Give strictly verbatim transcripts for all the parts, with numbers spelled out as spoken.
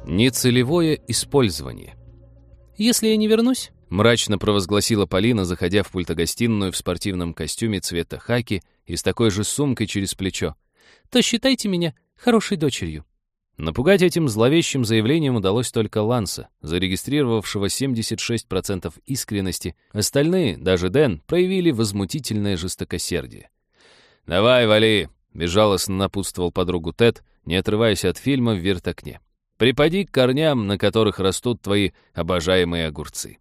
Нецелевое использование. «Если я не вернусь», — мрачно провозгласила Полина, заходя в пультогостиную в спортивном костюме цвета хаки и с такой же сумкой через плечо, «то считайте меня хорошей дочерью». Напугать этим зловещим заявлением удалось только Ланса, зарегистрировавшего семьдесят шесть процентов искренности. Остальные, даже Дэн, проявили возмутительное жестокосердие. «Давай, вали!» — безжалостно напутствовал подругу Тед, не отрываясь от фильма «Вверх окне». «Припади к корням, на которых растут твои обожаемые огурцы».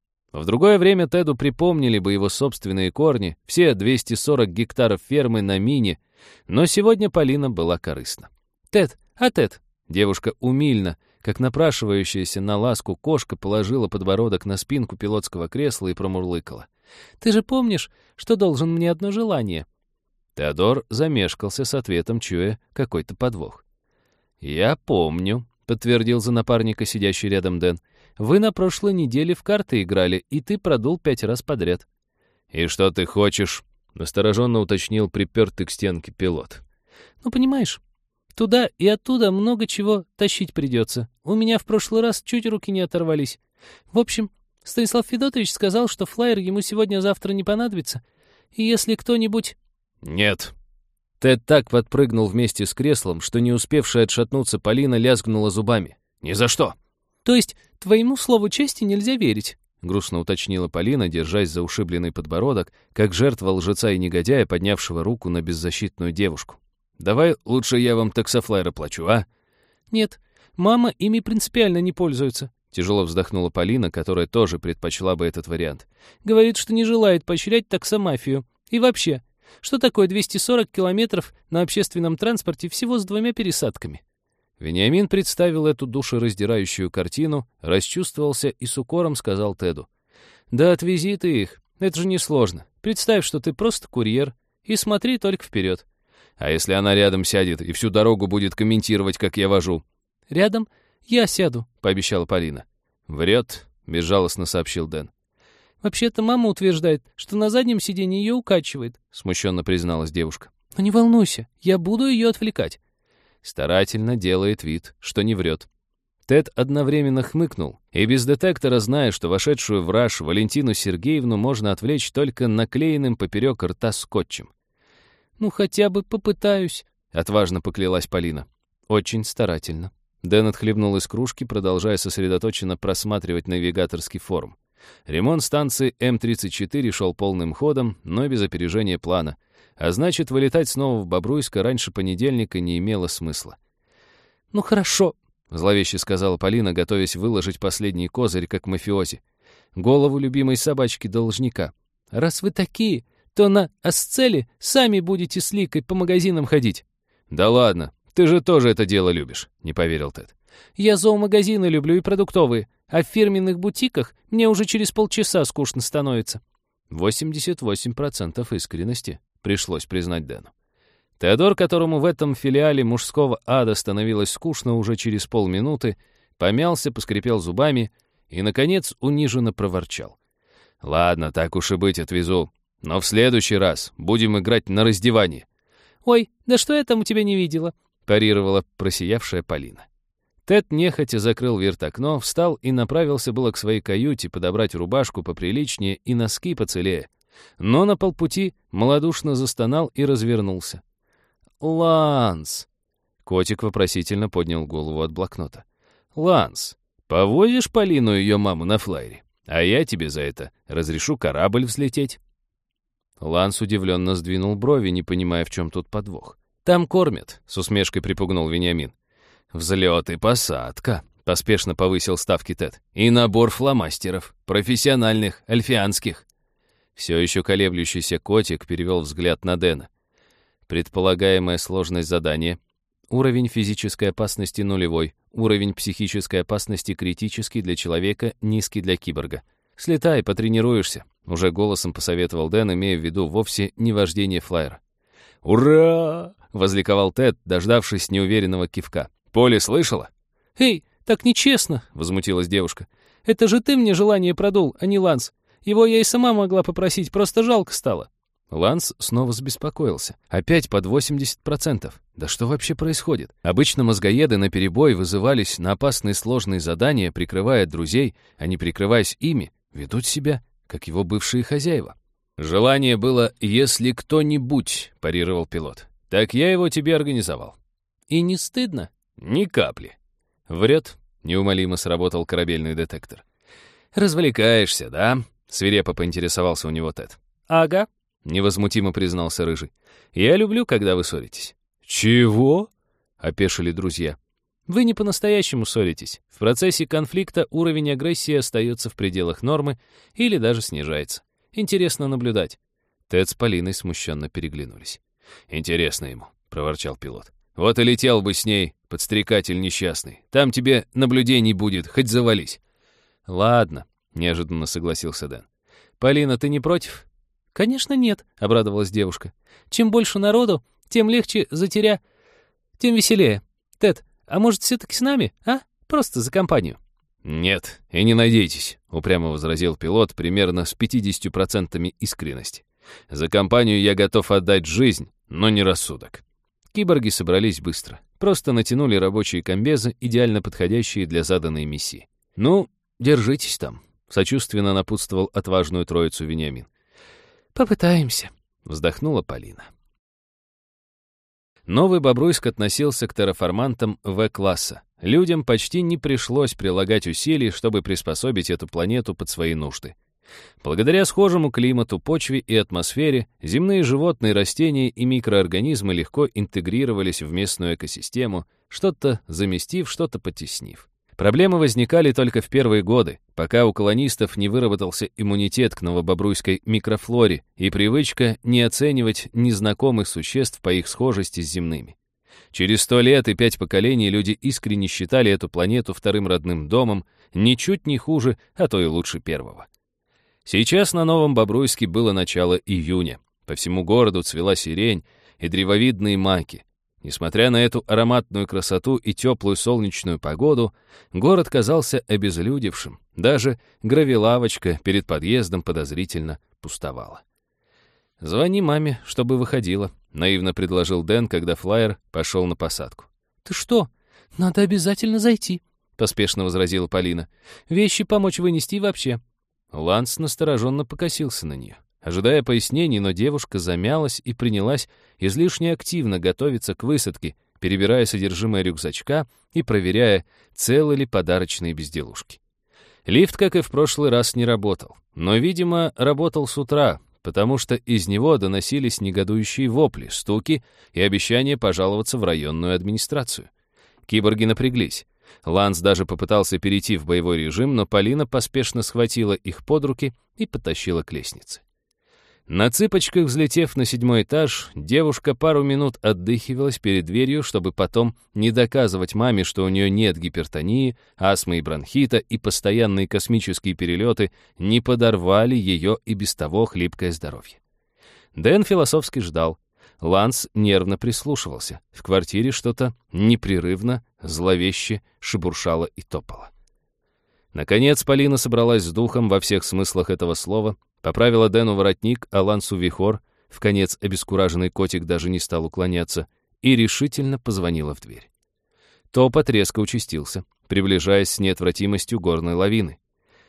В другое время Теду припомнили бы его собственные корни, все двести сорок гектаров фермы на Мине, но сегодня Полина была корыстна. «Тед, а Тед?» Девушка умильно, как напрашивающаяся на ласку кошка, положила подбородок на спинку пилотского кресла и промурлыкала. «Ты же помнишь, что должен мне одно желание?» Теодор замешкался с ответом, чуя какой-то подвох. «Я помню», — подтвердил за напарника сидящий рядом Дэн. «Вы на прошлой неделе в карты играли, и ты продул пять раз подряд». «И что ты хочешь?» — настороженно уточнил припертый к стенке пилот. «Ну, понимаешь, туда и оттуда много чего тащить придется. У меня в прошлый раз чуть руки не оторвались. В общем, Станислав Федотович сказал, что флайер ему сегодня-завтра не понадобится. И если кто-нибудь...» «Нет». Тед так подпрыгнул вместе с креслом, что не успевшая отшатнуться Полина лязгнула зубами. «Ни за что!» «То есть твоему слову чести нельзя верить?» — грустно уточнила Полина, держась за ушибленный подбородок, как жертва лжеца и негодяя, поднявшего руку на беззащитную девушку. «Давай лучше я вам таксофлайер оплачу, а?» «Нет, мама ими принципиально не пользуется», — тяжело вздохнула Полина, которая тоже предпочла бы этот вариант. «Говорит, что не желает поощрять таксомафию. И вообще, что такое двести сорок километров на общественном транспорте всего с двумя пересадками?» Вениамин представил эту душераздирающую картину, расчувствовался и с укором сказал Теду. «Да отвези ты их, это же несложно. Представь, что ты просто курьер, и смотри только вперед. А если она рядом сядет и всю дорогу будет комментировать, как я вожу?» «Рядом я сяду», — пообещала Полина. «Врет», — безжалостно сообщил Дэн. «Вообще-то мама утверждает, что на заднем сиденье ее укачивает», — смущенно призналась девушка. «Но не волнуйся, я буду ее отвлекать». Старательно делает вид, что не врет. Тед одновременно хмыкнул, и без детектора, зная, что вошедшую в раж Валентину Сергеевну можно отвлечь только наклеенным поперек рта скотчем. «Ну, хотя бы попытаюсь», — отважно поклялась Полина. Очень старательно. Дэн отхлебнул из кружки, продолжая сосредоточенно просматривать навигаторский форум. Ремонт станции Эм тридцать четыре шел полным ходом, но без опережения плана. А значит, вылетать снова в Бобруйск раньше понедельника не имело смысла. «Ну хорошо», — зловеще сказала Полина, готовясь выложить последний козырь, как мафиози. Голову любимой собачки-должника. «Раз вы такие, то на Асцеле сами будете с Ликой по магазинам ходить». «Да ладно, ты же тоже это дело любишь», — не поверил Тед. «Я зоомагазины люблю и продуктовые, а в фирменных бутиках мне уже через полчаса скучно становится». восемьдесят восемь процентов искренности, пришлось признать Дэну. Теодор, которому в этом филиале мужского ада становилось скучно уже через полминуты, помялся, поскрипел зубами и, наконец, униженно проворчал. «Ладно, так уж и быть, отвезу. Но в следующий раз будем играть на раздевание». «Ой, да что я там у тебя не видела?» — парировала просиявшая Полина. Тед нехотя закрыл вертокно, встал и направился было к своей каюте подобрать рубашку поприличнее и носки поцелее. Но на полпути малодушно застонал и развернулся. «Ланс!» Котик вопросительно поднял голову от блокнота. «Ланс, повозишь Полину и ее маму на флайере? А я тебе за это разрешу корабль взлететь». Ланс удивленно сдвинул брови, не понимая, в чем тут подвох. «Там кормят», — с усмешкой припугнул Вениамин. «Взлет и посадка», — поспешно повысил ставки Тед. «И набор фломастеров, профессиональных, альфианских». Все еще колеблющийся котик перевел взгляд на Дэна. Предполагаемая сложность задания. Уровень физической опасности нулевой. Уровень психической опасности критический для человека, низкий для киборга. «Слетай, потренируешься», — уже голосом посоветовал Дэн, имея в виду вовсе не вождение флайера. «Ура!» — возликовал Тед, дождавшись неуверенного кивка. «Поле слышала?» «Эй, так нечестно!» — возмутилась девушка. «Это же ты мне желание продул, а не Ланс. Его я и сама могла попросить, просто жалко стало». Ланс снова забеспокоился. Опять под восемьдесят процентов. Да что вообще происходит? Обычно мозгоеды наперебой вызывались на опасные сложные задания, прикрывая друзей, а не прикрываясь ими, ведут себя, как его бывшие хозяева. «Желание было, если кто-нибудь», — парировал пилот. «Так я его тебе организовал». «И не стыдно?» «Ни капли». «Врет», — неумолимо сработал корабельный детектор. «Развлекаешься, да?» — свирепо поинтересовался у него Тед. «Ага», — невозмутимо признался Рыжий. «Я люблю, когда вы ссоритесь». «Чего?» — опешили друзья. «Вы не по-настоящему ссоритесь. В процессе конфликта уровень агрессии остается в пределах нормы или даже снижается. Интересно наблюдать». Тед с Полиной смущенно переглянулись. «Интересно ему», — проворчал пилот. «Вот и летел бы с ней, подстрекатель несчастный. Там тебе наблюдений будет, хоть завались». «Ладно», — неожиданно согласился Дэн. «Полина, ты не против?» «Конечно нет», — обрадовалась девушка. «Чем больше народу, тем легче затеря... тем веселее. Тед, а может, все-таки с нами, а? Просто за компанию». «Нет, и не надейтесь», — упрямо возразил пилот примерно с пятьюдесятью процентами искренности. «За компанию я готов отдать жизнь, но не рассудок». Киборги собрались быстро. Просто натянули рабочие комбезы, идеально подходящие для заданной миссии. «Ну, держитесь там», — сочувственно напутствовал отважную троицу Вениамин. «Попытаемся», — вздохнула Полина. Новый Бобруйск относился к терраформантам В-класса. Людям почти не пришлось прилагать усилий, чтобы приспособить эту планету под свои нужды. Благодаря схожему климату, почве и атмосфере, земные животные, растения и микроорганизмы легко интегрировались в местную экосистему, что-то заместив, что-то потеснив. Проблемы возникали только в первые годы, пока у колонистов не выработался иммунитет к новобобруйской микрофлоре и привычка не оценивать незнакомых существ по их схожести с земными. Через сто лет и пять поколений люди искренне считали эту планету вторым родным домом, ничуть не хуже, а то и лучше первого. Сейчас на Новом Бобруйске было начало июня. По всему городу цвела сирень и древовидные маки. Несмотря на эту ароматную красоту и теплую солнечную погоду, город казался обезлюдевшим. Даже гравилавочка перед подъездом подозрительно пустовала. «Звони маме, чтобы выходила», — наивно предложил Дэн, когда флайер пошел на посадку. «Ты что? Надо обязательно зайти», — поспешно возразила Полина. «Вещи помочь вынести и вообще». Ланс настороженно покосился на нее. Ожидая пояснений, но девушка замялась и принялась излишне активно готовиться к высадке, перебирая содержимое рюкзачка и проверяя, целы ли подарочные безделушки. Лифт, как и в прошлый раз, не работал. Но, видимо, работал с утра, потому что из него доносились негодующие вопли, стуки и обещания пожаловаться в районную администрацию. Киборги напряглись. Ланс даже попытался перейти в боевой режим, но Полина поспешно схватила их под руки и потащила к лестнице. На цыпочках, взлетев на седьмой этаж, девушка пару минут отдыхивалась перед дверью, чтобы потом не доказывать маме, что у нее нет гипертонии, астмы и бронхита, и постоянные космические перелеты не подорвали ее и без того хлипкое здоровье. Дэн философски ждал. Ланс нервно прислушивался. В квартире что-то непрерывно, зловеще шебуршало и топало. Наконец Полина собралась с духом во всех смыслах этого слова, поправила Дэну воротник, а Лансу вихор, вконец обескураженный котик даже не стал уклоняться, и решительно позвонила в дверь. Топот резко участился, приближаясь с неотвратимостью горной лавины.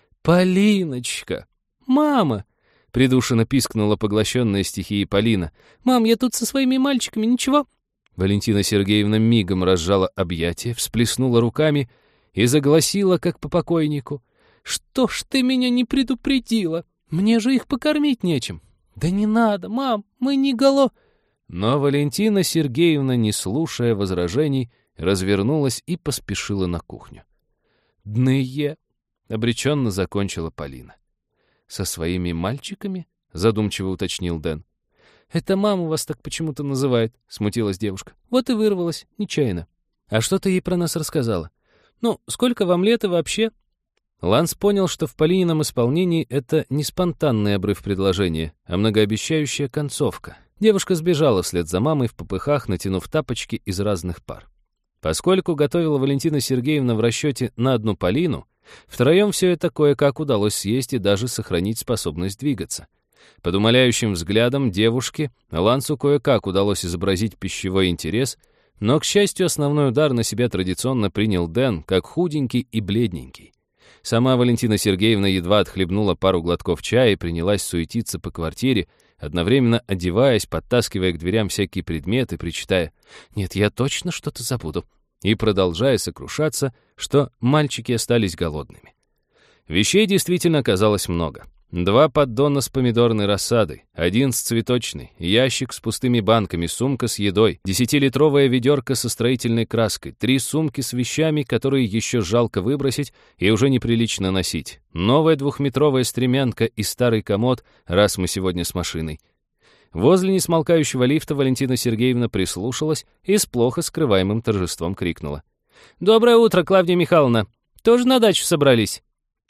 «Полиночка! Мама!» — придушенно пискнула поглощенная стихией Полина. «Мам, я тут со своими мальчиками, ничего?» Валентина Сергеевна мигом разжала объятия, всплеснула руками и загласила, как по покойнику. «Что ж ты меня не предупредила? Мне же их покормить нечем». «Да не надо, мам, мы не голо...» Но Валентина Сергеевна, не слушая возражений, развернулась и поспешила на кухню. «Дные!» — обреченно закончила Полина. «Со своими мальчиками?» — задумчиво уточнил Дэн. «Это мама вас так почему-то называет», — смутилась девушка. «Вот и вырвалась, нечаянно». «А что ты ей про нас рассказала?» «Ну, сколько вам лет и вообще?» Ланс понял, что в Полинином исполнении это не спонтанный обрыв предложения, а многообещающая концовка. Девушка сбежала вслед за мамой в попыхах, натянув тапочки из разных пар. Поскольку готовила Валентина Сергеевна в расчете на одну Полину, втроем все это кое-как удалось съесть и даже сохранить способность двигаться. Под умоляющим взглядом девушки Лансу кое-как удалось изобразить пищевой интерес, но, к счастью, основной удар на себя традиционно принял Дэн, как худенький и бледненький. Сама Валентина Сергеевна едва отхлебнула пару глотков чая и принялась суетиться по квартире, одновременно одеваясь, подтаскивая к дверям всякие предметы, причитая «Нет, я точно что-то забуду», и продолжая сокрушаться, что мальчики остались голодными. Вещей действительно оказалось много. Два поддона с помидорной рассадой, один с цветочной, ящик с пустыми банками, сумка с едой, десятилитровая ведерко со строительной краской, три сумки с вещами, которые еще жалко выбросить и уже неприлично носить, новая двухметровая стремянка и старый комод, раз мы сегодня с машиной. Возле несмолкающего лифта Валентина Сергеевна прислушалась и с плохо скрываемым торжеством крикнула. «Доброе утро, Клавдия Михайловна! Тоже на дачу собрались?»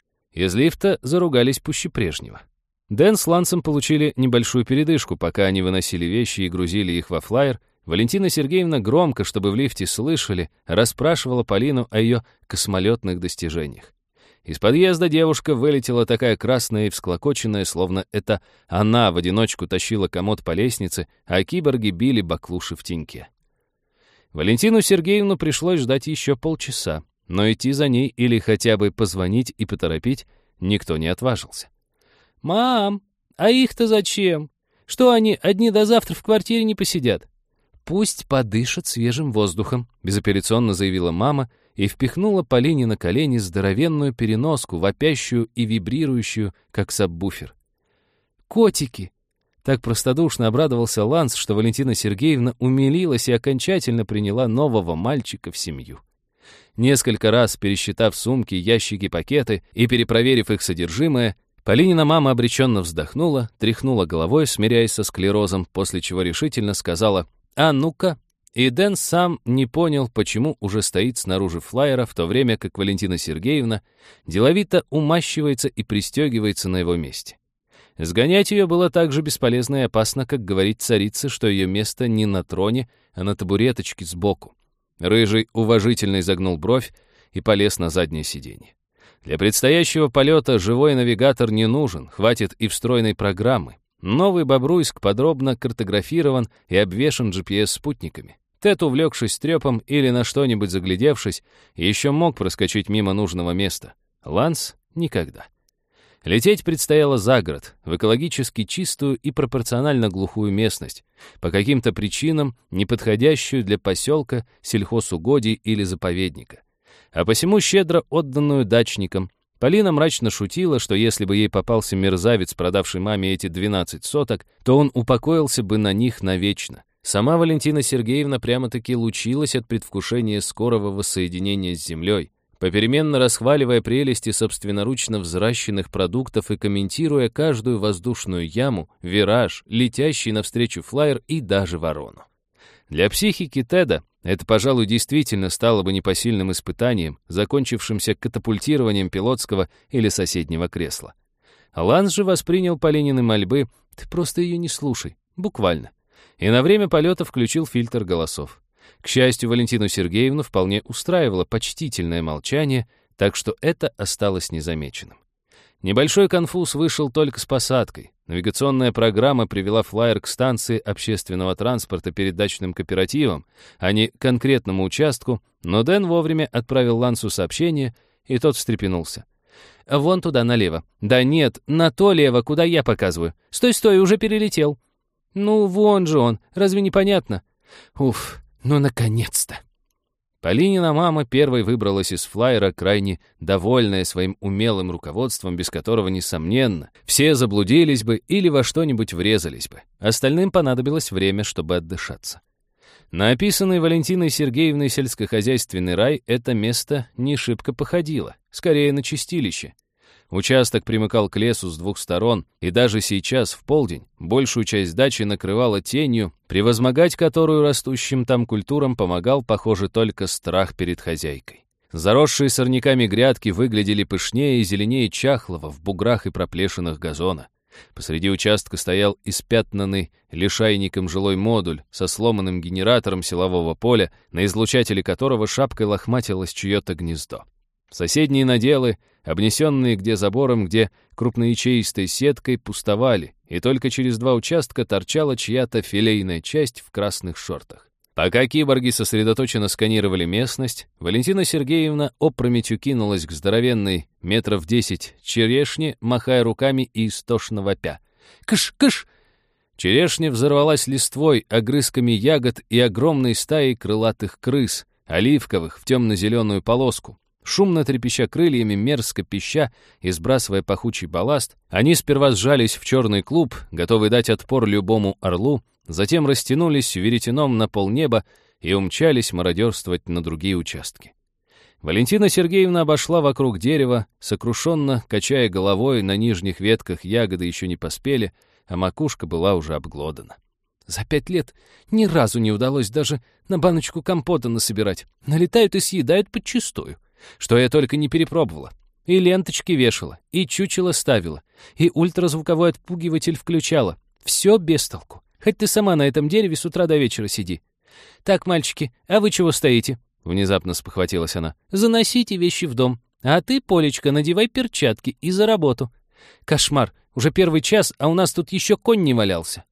Из лифта заругались пуще прежнего. Дэн с Лансом получили небольшую передышку, пока они выносили вещи и грузили их во флайер. Валентина Сергеевна громко, чтобы в лифте слышали, расспрашивала Полину о ее космолетных достижениях. Из подъезда девушка вылетела такая красная и всклокоченная, словно это она в одиночку тащила комод по лестнице, а киборги били баклуши в теньке. Валентину Сергеевну пришлось ждать еще полчаса, но идти за ней или хотя бы позвонить и поторопить никто не отважился. «Мам, а их-то зачем? Что они одни до завтра в квартире не посидят?» «Пусть подышат свежим воздухом», — безапелляционно заявила мама и впихнула Полине на колени здоровенную переноску, вопящую и вибрирующую, как сабвуфер. «Котики!» Так простодушно обрадовался Ланс, что Валентина Сергеевна умилилась и окончательно приняла нового мальчика в семью. Несколько раз пересчитав сумки, ящики, пакеты и перепроверив их содержимое, Полинина мама обреченно вздохнула, тряхнула головой, смиряясь со склерозом, после чего решительно сказала «А ну-ка!». И Дэн сам не понял, почему уже стоит снаружи флайера, в то время как Валентина Сергеевна деловито умащивается и пристегивается на его месте. Сгонять ее было так же бесполезно и опасно, как говорить царице, что ее место не на троне, а на табуреточке сбоку. Рыжий уважительно изогнул бровь и полез на заднее сиденье. Для предстоящего полета живой навигатор не нужен, хватит и встроенной программы. Новый Бобруйск подробно картографирован и обвешан джи пи эс-спутниками. Тед, увлекшись трепом или на что-нибудь заглядевшись, еще мог проскочить мимо нужного места. Ланс — никогда. Лететь предстояло за город, в экологически чистую и пропорционально глухую местность, по каким-то причинам неподходящую для поселка, сельхозугодий или заповедника. А посему щедро отданную дачникам. Полина мрачно шутила, что если бы ей попался мерзавец, продавший маме эти двенадцать соток, то он упокоился бы на них навечно. Сама Валентина Сергеевна прямо-таки лучилась от предвкушения скорого воссоединения с землей, попеременно расхваливая прелести собственноручно взращенных продуктов и комментируя каждую воздушную яму, вираж, летящий навстречу флайер и даже ворону. Для психики Теда это, пожалуй, действительно стало бы непосильным испытанием, закончившимся катапультированием пилотского или соседнего кресла. Ланс же воспринял Полинины мольбы «ты просто ее не слушай», буквально, и на время полета включил фильтр голосов. К счастью, Валентину Сергеевну вполне устраивало почтительное молчание, так что это осталось незамеченным. Небольшой конфуз вышел только с посадкой. Навигационная программа привела флайер к станции общественного транспорта перед дачным кооперативом, а не к конкретному участку, но Дэн вовремя отправил Лансу сообщение, и тот встрепенулся. «Вон туда, налево». «Да нет, на то лево, куда я показываю. Стой, стой, уже перелетел». «Ну, вон же он, разве не понятно?» «Уф, ну, наконец-то!» Полинина мама первой выбралась из флайера, крайне довольная своим умелым руководством, без которого, несомненно, все заблудились бы или во что-нибудь врезались бы. Остальным понадобилось время, чтобы отдышаться. На описанный Валентиной Сергеевной сельскохозяйственный рай это место не шибко походило, скорее на чистилище. Участок примыкал к лесу с двух сторон, и даже сейчас, в полдень, большую часть дачи накрывала тенью, превозмогать которую растущим там культурам помогал, похоже, только страх перед хозяйкой. Заросшие сорняками грядки выглядели пышнее и зеленее чахлого в буграх и проплешинах газона. Посреди участка стоял испятнанный лишайником жилой модуль со сломанным генератором силового поля, на излучателе которого шапкой лохматилось чье-то гнездо. Соседние наделы обнесенные где забором, где крупноячеистой сеткой, пустовали, и только через два участка торчала чья-то филейная часть в красных шортах. Пока киборги сосредоточенно сканировали местность, Валентина Сергеевна опрометью кинулась к здоровенной метров десять черешне, махая руками и истошно вопя. «Кыш! Кыш!» Черешня взорвалась листвой, огрызками ягод и огромной стаей крылатых крыс, оливковых в темно-зеленую полоску. Шумно трепеща крыльями, мерзко пища и сбрасывая пахучий балласт, они сперва сжались в черный клуб, готовый дать отпор любому орлу, затем растянулись веретеном на полнеба и умчались мародерствовать на другие участки. Валентина Сергеевна обошла вокруг дерева, сокрушенно качая головой, на нижних ветках ягоды еще не поспели, а макушка была уже обглодана. За пять лет ни разу не удалось даже на баночку компота насобирать. Налетают и съедают подчистую. Что я только не перепробовала. И ленточки вешала, и чучело ставила, и ультразвуковой отпугиватель включала. Все без толку. Хоть ты сама на этом дереве с утра до вечера сиди. Так, мальчики, а вы чего стоите? Внезапно спохватилась она. Заносите вещи в дом. А ты, Полечка, надевай перчатки и за работу. Кошмар. Уже первый час, а у нас тут еще конь не валялся.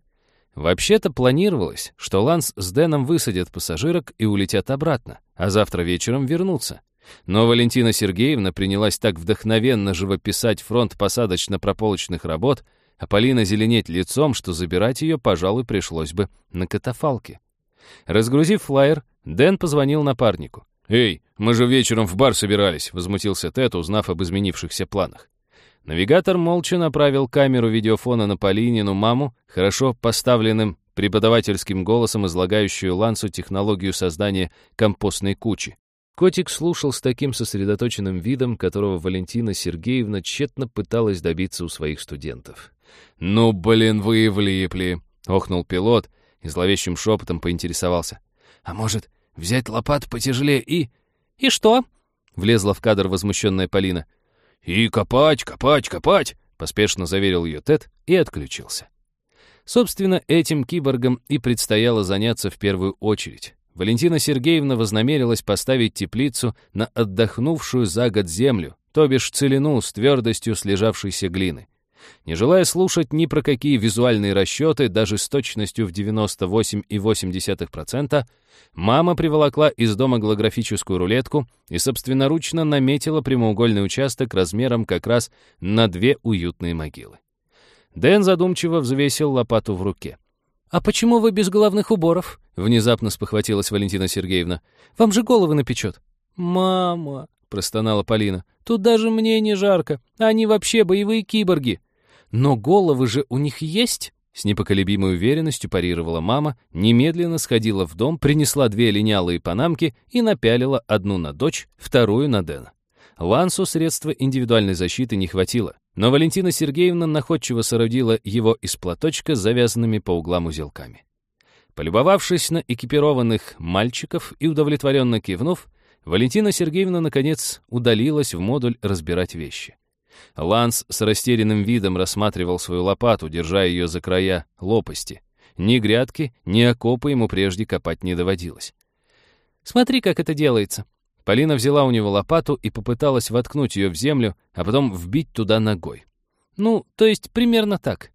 Вообще-то планировалось, что Ланс с Дэном высадят пассажирок и улетят обратно, а завтра вечером вернутся. Но Валентина Сергеевна принялась так вдохновенно живописать фронт посадочно-прополочных работ, а Полина зеленеть лицом, что забирать ее, пожалуй, пришлось бы на катафалке. Разгрузив флаер, Дэн позвонил напарнику. «Эй, мы же вечером в бар собирались», — возмутился Тед, узнав об изменившихся планах. Навигатор молча направил камеру видеофона на Полинину маму, хорошо поставленным преподавательским голосом, излагающую Лансу технологию создания компостной кучи. Котик слушал с таким сосредоточенным видом, которого Валентина Сергеевна тщетно пыталась добиться у своих студентов. «Ну, блин, вы и влипли!» — охнул пилот и зловещим шепотом поинтересовался. «А может, взять лопату потяжелее и...» «И что?» — влезла в кадр возмущенная Полина. «И копать, копать, копать!» — поспешно заверил ее Тед и отключился. Собственно, этим киборгам и предстояло заняться в первую очередь. Валентина Сергеевна вознамерилась поставить теплицу на отдохнувшую за год землю, то бишь целину с твердостью слежавшейся глины. Не желая слушать ни про какие визуальные расчеты, даже с точностью в девяносто восемь целых восемь десятых процента, мама приволокла из дома голографическую рулетку и собственноручно наметила прямоугольный участок размером как раз на две уютные могилы. Дэн задумчиво взвесил лопату в руке. «А почему вы без головных уборов?» — внезапно спохватилась Валентина Сергеевна. «Вам же головы напечет». «Мама!» — простонала Полина. «Тут даже мне не жарко. Они вообще боевые киборги». «Но головы же у них есть?» С непоколебимой уверенностью парировала мама, немедленно сходила в дом, принесла две линялые панамки и напялила одну на дочь, вторую на Дэна. Лансу средства индивидуальной защиты не хватило, но Валентина Сергеевна находчиво соорудила его из платочка с завязанными по углам узелками. Полюбовавшись на экипированных мальчиков и удовлетворенно кивнув, Валентина Сергеевна, наконец, удалилась в модуль разбирать вещи. Ланс с растерянным видом рассматривал свою лопату, держа ее за края лопасти. Ни грядки, ни окопы ему прежде копать не доводилось. «Смотри, как это делается». Полина взяла у него лопату и попыталась воткнуть ее в землю, а потом вбить туда ногой. Ну, то есть примерно так.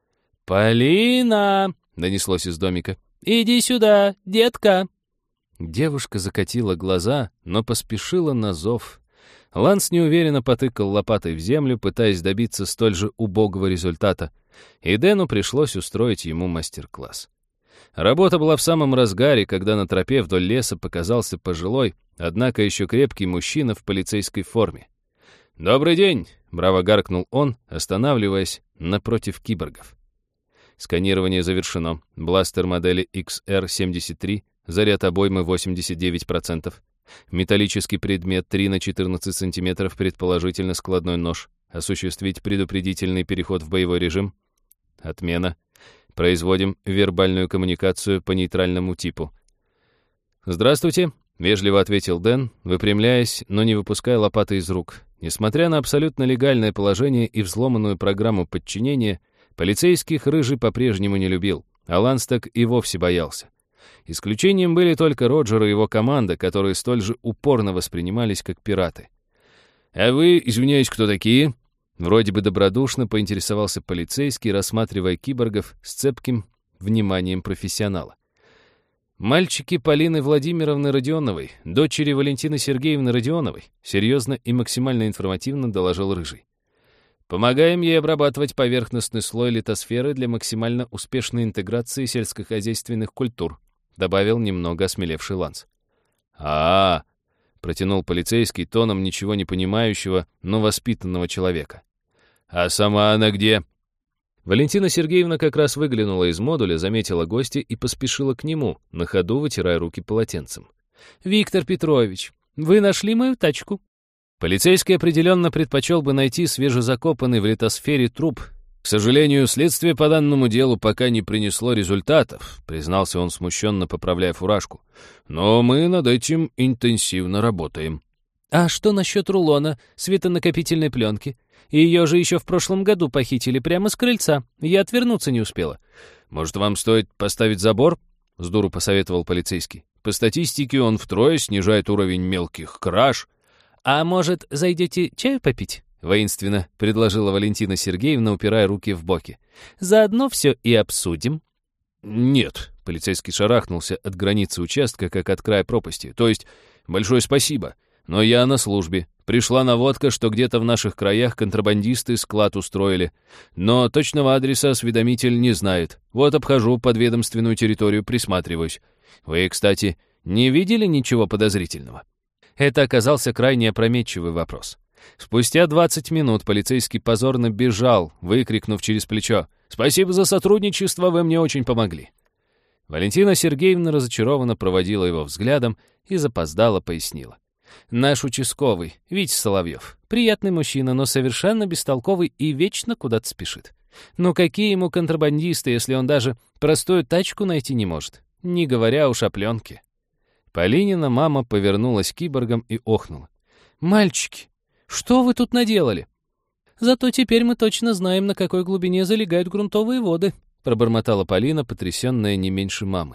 «Полина!» — донеслось из домика. «Иди сюда, детка!» Девушка закатила глаза, но поспешила на зов. Ланс неуверенно потыкал лопатой в землю, пытаясь добиться столь же убогого результата, и Дэну пришлось устроить ему мастер-класс. Работа была в самом разгаре, когда на тропе вдоль леса показался пожилой, однако еще крепкий мужчина в полицейской форме. «Добрый день!» — браво гаркнул он, останавливаясь напротив киборгов. Сканирование завершено. Бластер модели икс эр семьдесят три, заряд обоймы восемьдесят девять процентов. Металлический предмет три на четырнадцать сантиметров, предположительно складной нож. Осуществить предупредительный переход в боевой режим. Отмена. Производим вербальную коммуникацию по нейтральному типу. «Здравствуйте», — вежливо ответил Дэн, выпрямляясь, но не выпуская лопаты из рук. Несмотря на абсолютно легальное положение и взломанную программу подчинения, полицейских Рыжий по-прежнему не любил, а Ланс так и вовсе боялся. Исключением были только Роджер и его команда, которые столь же упорно воспринимались как пираты. «А вы, извиняюсь, кто такие?» Вроде бы добродушно поинтересовался полицейский, рассматривая киборгов с цепким вниманием профессионала. «Мальчики Полины Владимировны Родионовой, дочери Валентины Сергеевны Родионовой», серьезно и максимально информативно доложил Рыжий. «Помогаем ей обрабатывать поверхностный слой литосферы для максимально успешной интеграции сельскохозяйственных культур», добавил немного осмелевший Ланс. а, -а, -а протянул полицейский тоном ничего не понимающего, но воспитанного человека. «А сама она где?» Валентина Сергеевна как раз выглянула из модуля, заметила гостя и поспешила к нему, на ходу вытирая руки полотенцем. «Виктор Петрович, вы нашли мою тачку?» Полицейский определенно предпочел бы найти свежезакопанный в литосфере труп. «К сожалению, следствие по данному делу пока не принесло результатов», признался он, смущенно поправляя фуражку. «Но мы над этим интенсивно работаем». «А что насчет рулона светонакопительной пленки? Ее же еще в прошлом году похитили прямо с крыльца. Я отвернуться не успела». «Может, вам стоит поставить забор?» — сдуру посоветовал полицейский. «По статистике он втрое снижает уровень мелких краж». «А может, зайдете чаю попить?» — воинственно предложила Валентина Сергеевна, упирая руки в боки. «Заодно все и обсудим». «Нет», — полицейский шарахнулся от границы участка, как от края пропасти. «То есть, большое спасибо, но я на службе. Пришла наводка, что где-то в наших краях контрабандисты склад устроили. Но точного адреса осведомитель не знает. Вот обхожу подведомственную территорию, присматриваюсь. Вы, кстати, не видели ничего подозрительного?» Это оказался крайне опрометчивый вопрос. Спустя двадцать минут полицейский позорно бежал, выкрикнув через плечо: «Спасибо за сотрудничество, вы мне очень помогли». Валентина Сергеевна разочарованно проводила его взглядом и запоздало пояснила. «Наш участковый, Витя Соловьев, приятный мужчина, но совершенно бестолковый и вечно куда-то спешит. Но какие ему контрабандисты, если он даже простую тачку найти не может, не говоря уж о пленке?» Полинина мама повернулась к киборгам и охнула. «Мальчики, что вы тут наделали?» «Зато теперь мы точно знаем, на какой глубине залегают грунтовые воды», пробормотала Полина, потрясенная не меньше мамы.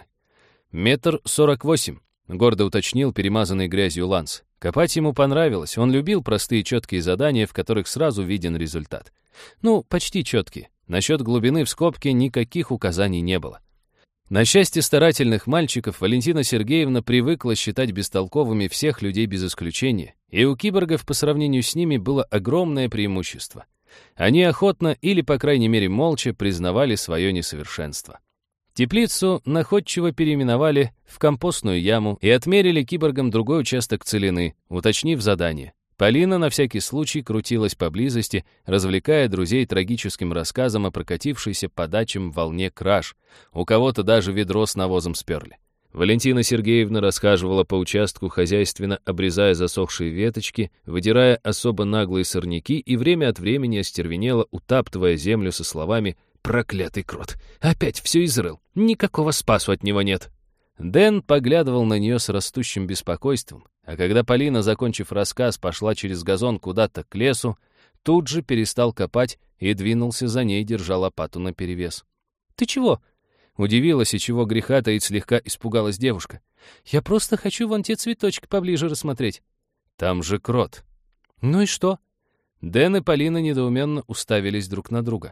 «Метр сорок восемь», — гордо уточнил перемазанный грязью Ланс. Копать ему понравилось, он любил простые четкие задания, в которых сразу виден результат. Ну, почти четкие. Насчет глубины в скобке никаких указаний не было. На счастье старательных мальчиков, Валентина Сергеевна привыкла считать бестолковыми всех людей без исключения, и у киборгов по сравнению с ними было огромное преимущество. Они охотно или, по крайней мере, молча признавали свое несовершенство. Теплицу находчиво переименовали в компостную яму и отмерили киборгам другой участок целины, уточнив задание. Полина на всякий случай крутилась поблизости, развлекая друзей трагическим рассказом о прокатившейся по дачам волне краж. У кого-то даже ведро с навозом сперли. Валентина Сергеевна расхаживала по участку, хозяйственно обрезая засохшие веточки, выдирая особо наглые сорняки и время от времени остервенела, утаптывая землю со словами «Проклятый крот! Опять все изрыл! Никакого спасу от него нет!» Дэн поглядывал на нее с растущим беспокойством, а когда Полина, закончив рассказ, пошла через газон куда-то к лесу, тут же перестал копать и двинулся за ней, держа лопату наперевес. «Ты чего?» — удивилась, и чего греха таить, слегка испугалась девушка. «Я просто хочу вон те цветочки поближе рассмотреть». «Там же крот». «Ну и что?» Дэн и Полина недоуменно уставились друг на друга.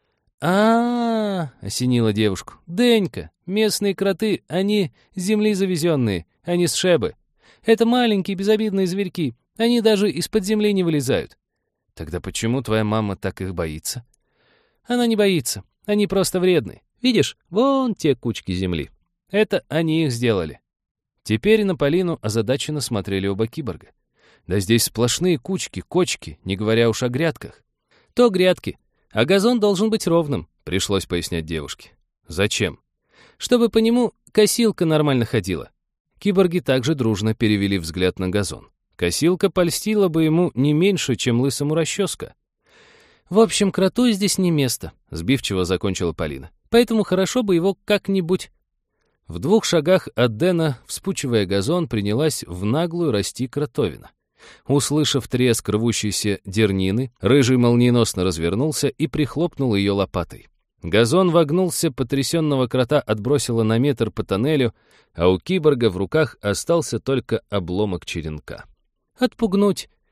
«А-а-а!» — осенила девушку. «Денька, местные кроты, они с земли завезенные, они с Шебы. Это маленькие безобидные зверьки, они даже из-под земли не вылезают». «Тогда почему твоя мама так их боится?» «Она не боится, они просто вредны. Видишь, вон те кучки земли. Это они их сделали». Теперь на Полину озадаченно смотрели оба киборга. «Да здесь сплошные кучки, кочки, не говоря уж о грядках». «То грядки. А газон должен быть ровным», — пришлось пояснять девушке. «Зачем?» «Чтобы по нему косилка нормально ходила». Киборги также дружно перевели взгляд на газон. Косилка польстила бы ему не меньше, чем лысому расческа. «В общем, кроту здесь не место», — сбивчиво закончила Полина. «Поэтому хорошо бы его как-нибудь...» В двух шагах от Дэна, вспучивая газон, принялась в наглую расти кротовина. Услышав треск рвущейся дернины, Рыжий молниеносно развернулся и прихлопнул ее лопатой. Газон вогнулся, потрясенного крота отбросило на метр по тоннелю, а у киборга в руках остался только обломок черенка. «Отпугнуть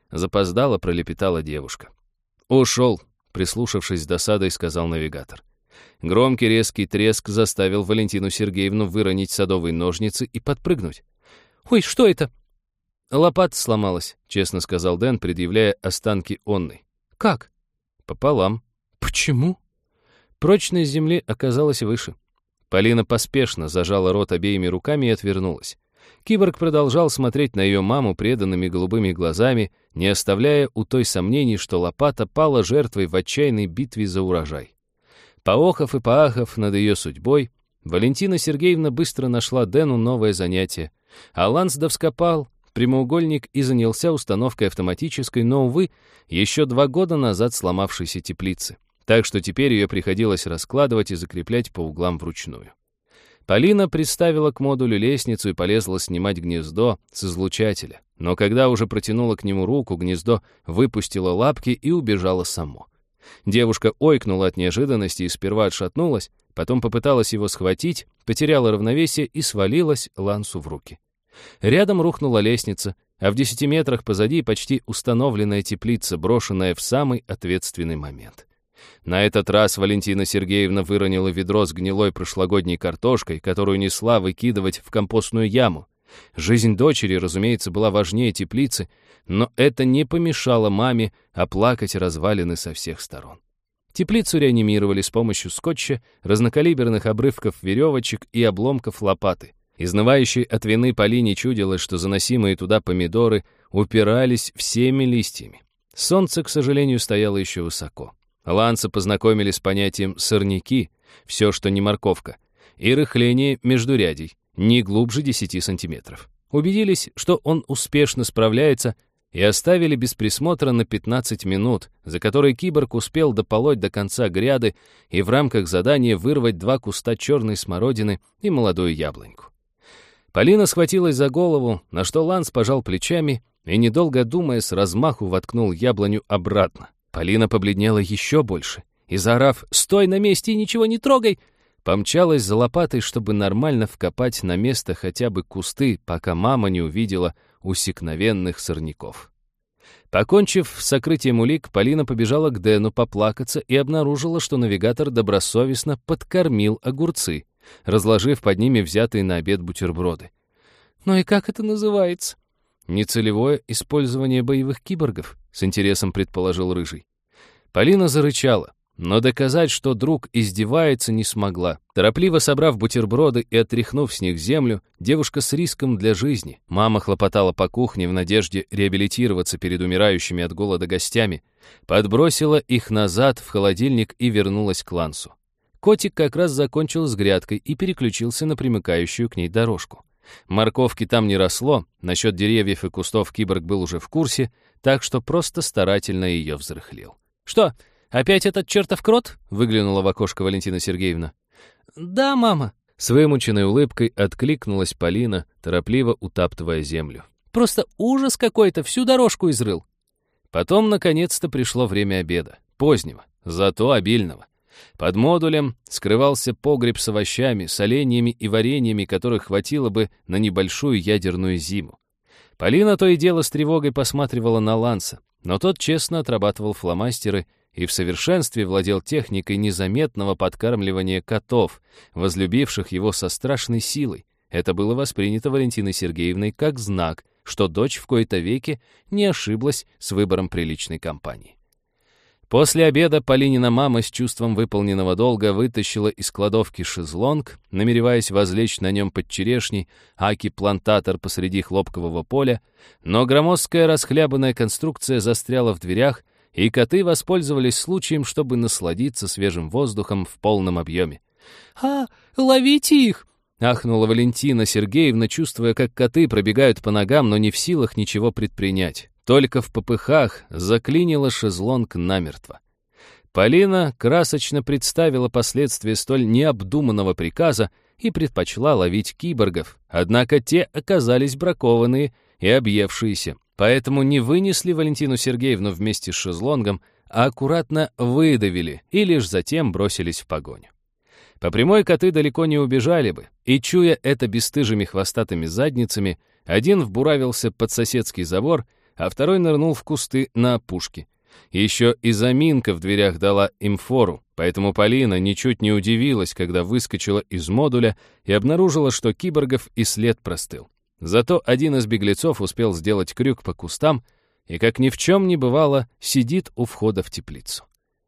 — запоздало пролепетала девушка. «Ушел», — прислушавшись с досадой, сказал навигатор. Громкий резкий треск заставил Валентину Сергеевну выронить садовые ножницы и подпрыгнуть. «Ой, что это?» «Лопата сломалась», — честно сказал Дэн, предъявляя останки онной. «Как?» «Пополам». «Почему?» Прочность земли оказалась выше. Полина поспешно зажала рот обеими руками и отвернулась. Киборг продолжал смотреть на ее маму преданными голубыми глазами, не оставляя у той сомнений, что лопата пала жертвой в отчаянной битве за урожай. Поохав и поахав над ее судьбой, Валентина Сергеевна быстро нашла Дэну новое занятие, а Лансдов вскопал прямоугольник и занялся установкой автоматической, но, увы, еще два года назад сломавшейся теплицы, так что теперь ее приходилось раскладывать и закреплять по углам вручную. Полина приставила к модулю лестницу и полезла снимать гнездо с излучателя, но когда уже протянула к нему руку, гнездо выпустило лапки и убежало само. Девушка ойкнула от неожиданности и сперва отшатнулась, потом попыталась его схватить, потеряла равновесие и свалилась Лансу в руки. Рядом рухнула лестница, а в десяти метрах позади почти установленная теплица, брошенная в самый ответственный момент. На этот раз Валентина Сергеевна выронила ведро с гнилой прошлогодней картошкой, которую несла выкидывать в компостную яму. Жизнь дочери, разумеется, была важнее теплицы, но это не помешало маме оплакать развалины со всех сторон. Теплицу реанимировали с помощью скотча, разнокалиберных обрывков веревочек и обломков лопаты. Изнывающей от вины Полине чудилось, что заносимые туда помидоры упирались всеми листьями. Солнце, к сожалению, стояло еще высоко. Ланса познакомили с понятием «сорняки», все, что не морковка, и рыхление междурядий, не глубже десяти сантиметров. Убедились, что он успешно справляется, и оставили без присмотра на пятнадцать минут, за которые киборг успел дополоть до конца гряды и в рамках задания вырвать два куста черной смородины и молодую яблоньку. Полина схватилась за голову, на что Ланс пожал плечами и, недолго думая, с размаху воткнул яблоню обратно. Полина побледнела еще больше и, заорав «Стой на месте и ничего не трогай!», помчалась за лопатой, чтобы нормально вкопать на место хотя бы кусты, пока мама не увидела усекновенных сорняков. Покончив с сокрытием улик, Полина побежала к Дэну поплакаться и обнаружила, что навигатор добросовестно подкормил огурцы, разложив под ними взятые на обед бутерброды. «Ну и как это называется?» «Нецелевое использование боевых киборгов», — с интересом предположил Рыжий. Полина зарычала, но доказать, что друг издевается, не смогла. Торопливо собрав бутерброды и отряхнув с них землю, девушка с риском для жизни. Мама хлопотала по кухне в надежде реабилитироваться перед умирающими от голода гостями, подбросила их назад в холодильник и вернулась к Лансу. Котик как раз закончил с грядкой и переключился на примыкающую к ней дорожку. Морковки там не росло, насчет деревьев и кустов киборг был уже в курсе, так что просто старательно ее взрыхлил. «Что, опять этот чертов крот?» — выглянула в окошко Валентина Сергеевна. «Да, мама». С вымученной улыбкой откликнулась Полина, торопливо утаптывая землю. «Просто ужас какой-то, всю дорожку изрыл». Потом, наконец-то, пришло время обеда. Позднего, зато обильного. Под модулем скрывался погреб с овощами, соленьями и вареньями, которых хватило бы на небольшую ядерную зиму. Полина то и дело с тревогой посматривала на Ланса, но тот честно отрабатывал фломастеры и в совершенстве владел техникой незаметного подкармливания котов, возлюбивших его со страшной силой. Это было воспринято Валентиной Сергеевной как знак, что дочь в кои-то веки не ошиблась с выбором приличной компании. После обеда Полинина мама с чувством выполненного долга вытащила из кладовки шезлонг, намереваясь возлечь на нем под черешней аки-плантатор посреди хлопкового поля, но громоздкая расхлябанная конструкция застряла в дверях, и коты воспользовались случаем, чтобы насладиться свежим воздухом в полном объеме. «А, ловите их!» — ахнула Валентина Сергеевна, чувствуя, как коты пробегают по ногам, но не в силах ничего предпринять. Только в попыхах заклинила шезлонг намертво. Полина красочно представила последствия столь необдуманного приказа и предпочла ловить киборгов, однако те оказались бракованные и объевшиеся, поэтому не вынесли Валентину Сергеевну вместе с шезлонгом, а аккуратно выдавили и лишь затем бросились в погоню. По прямой коты далеко не убежали бы, и, чуя это бесстыжими хвостатыми задницами, один вбуравился под соседский забор, а второй нырнул в кусты на опушке. Еще и заминка в дверях дала им фору, поэтому Полина ничуть не удивилась, когда выскочила из модуля и обнаружила, что киборгов и след простыл. Зато один из беглецов успел сделать крюк по кустам и, как ни в чем не бывало, сидит у входа в теплицу.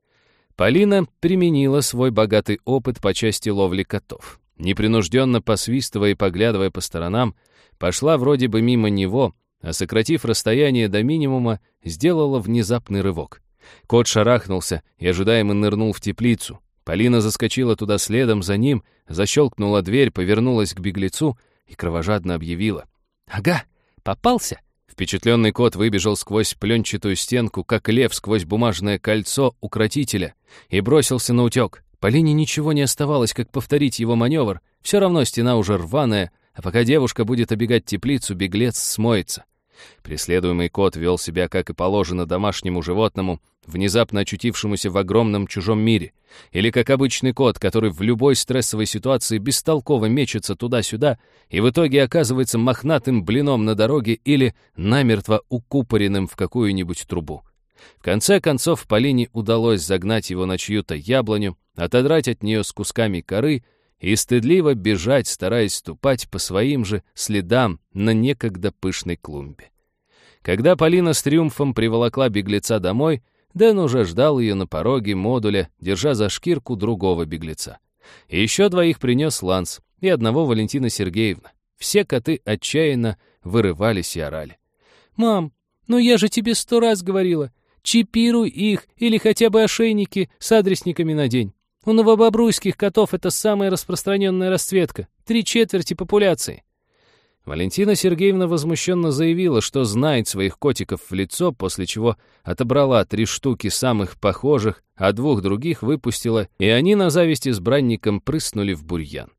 Полина применила свой богатый опыт по части ловли котов. Непринужденно посвистывая и поглядывая по сторонам, пошла вроде бы мимо него, а, сократив расстояние до минимума, сделала внезапный рывок. Кот шарахнулся и ожидаемо нырнул в теплицу. Полина заскочила туда следом за ним, защелкнула дверь, повернулась к беглецу и кровожадно объявила: «Ага, попался!» Впечатленный кот выбежал сквозь пленчатую стенку, как лев сквозь бумажное кольцо укротителя, и бросился на утек. Полине ничего не оставалось, как повторить его маневр. Все равно стена уже рваная, а пока девушка будет обегать теплицу, беглец смоется. Преследуемый кот вел себя, как и положено домашнему животному, внезапно очутившемуся в огромном чужом мире, или как обычный кот, который в любой стрессовой ситуации бестолково мечется туда-сюда и в итоге оказывается мохнатым блином на дороге или намертво укупоренным в какую-нибудь трубу. В конце концов, Полине удалось загнать его на чью-то яблоню, отодрать от нее с кусками коры и стыдливо бежать, стараясь ступать по своим же следам на некогда пышной клумбе. Когда Полина с триумфом приволокла беглеца домой, Дэн уже ждал ее на пороге модуля, держа за шкирку другого беглеца. И еще двоих принес Ланс и одного Валентина Сергеевна. Все коты отчаянно вырывались и орали. «Мам, ну я же тебе сто раз говорила, чипируй их или хотя бы ошейники с адресниками надень. У новобобруйских котов это самая распространенная расцветка, три четверти популяции». Валентина Сергеевна возмущенно заявила, что знает своих котиков в лицо, после чего отобрала три штуки самых похожих, а двух других выпустила, и они на зависть избранникам прыснули в бурьян.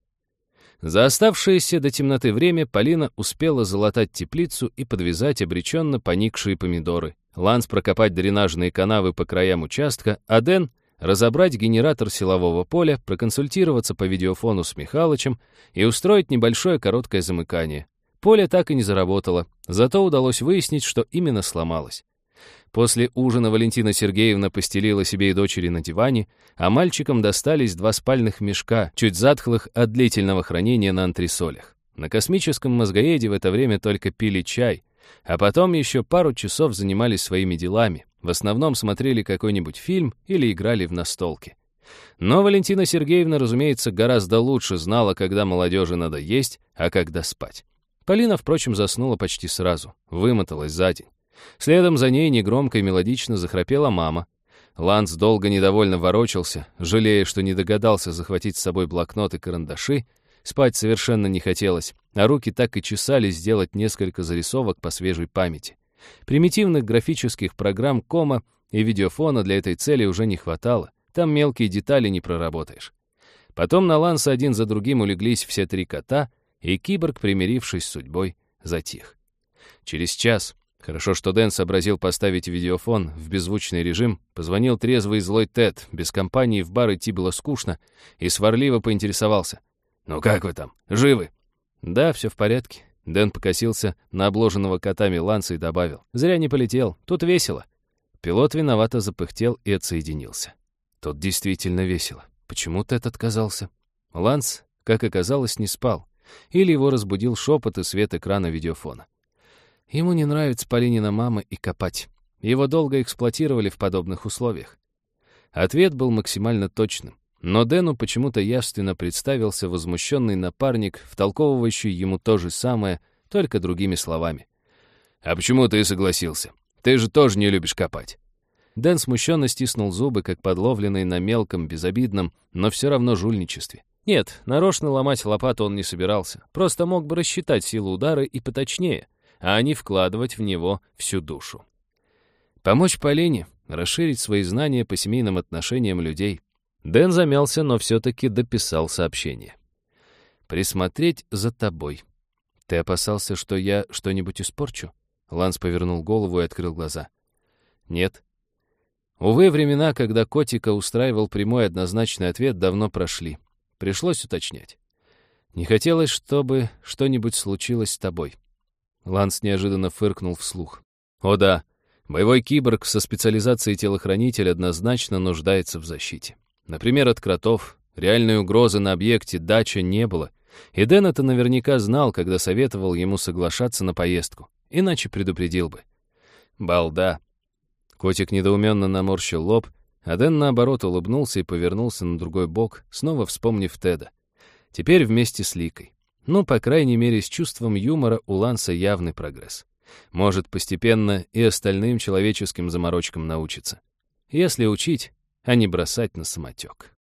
За оставшееся до темноты время Полина успела залатать теплицу и подвязать обреченно поникшие помидоры, Ланс прокопать дренажные канавы по краям участка, а Дэн разобрать генератор силового поля, проконсультироваться по видеофону с Михалычем и устроить небольшое короткое замыкание. Поле так и не заработало, зато удалось выяснить, что именно сломалось. После ужина Валентина Сергеевна постелила себе и дочери на диване, а мальчикам достались два спальных мешка, чуть затхлых от длительного хранения на антресолях. На космическом мозгоеде в это время только пили чай, а потом еще пару часов занимались своими делами. В основном смотрели какой-нибудь фильм или играли в настолки. Но Валентина Сергеевна, разумеется, гораздо лучше знала, когда молодежи надо есть, а когда спать. Полина, впрочем, заснула почти сразу, вымоталась за день. Следом за ней негромко и мелодично захрапела мама. Ланс долго недовольно ворочался, жалея, что не догадался захватить с собой блокнот и карандаши. Спать совершенно не хотелось, а руки так и чесались сделать несколько зарисовок по свежей памяти. Примитивных графических программ кома и видеофона для этой цели уже не хватало, там мелкие детали не проработаешь. Потом на Ланса один за другим улеглись все три кота, и киборг, примирившись с судьбой, затих. Через час, хорошо, что Дэн сообразил поставить видеофон в беззвучный режим, позвонил трезвый и злой Тед, без компании в бар идти было скучно, и сварливо поинтересовался. «Ну как вы там? Живы?» «Да, все в порядке». Дэн покосился на обложенного котами Ланса и добавил. «Зря не полетел, тут весело». Пилот виновато запыхтел и отсоединился. Тут действительно весело. Почему Тед отказался? Ланс, как оказалось, не спал. Или его разбудил шепот и свет экрана видеофона. Ему не нравится Полинина мама и копать. Его долго эксплуатировали в подобных условиях. Ответ был максимально точным. Но Дэну почему-то явственно представился возмущенный напарник, втолковывающий ему то же самое, только другими словами. «А почему ты согласился? Ты же тоже не любишь копать». Дэн смущенно стиснул зубы, как подловленный на мелком, безобидном, но все равно жульничестве. Нет, нарочно ломать лопату он не собирался, просто мог бы рассчитать силу удара и поточнее, а не вкладывать в него всю душу. Помочь Полине, расширить свои знания по семейным отношениям людей. Дэн замялся, но все-таки дописал сообщение. «Присмотреть за тобой. Ты опасался, что я что-нибудь испорчу?» Ланс повернул голову и открыл глаза. «Нет». Увы, времена, когда котика устраивал прямой однозначный ответ, давно прошли. Пришлось уточнять. «Не хотелось, чтобы что-нибудь случилось с тобой». Ланс неожиданно фыркнул вслух. О да, боевой киборг со специализацией телохранитель однозначно нуждается в защите. Например, от кротов. Реальной угрозы на объекте дача не было, и Дэн это наверняка знал, когда советовал ему соглашаться на поездку, иначе предупредил бы. Балда. Котик недоуменно наморщил лоб, а Дэн, наоборот, улыбнулся и повернулся на другой бок, снова вспомнив Теда. Теперь вместе с Ликой. Ну, по крайней мере, с чувством юмора у Ланса явный прогресс. Может, постепенно и остальным человеческим заморочкам научиться. Если учить, а не бросать на самотек.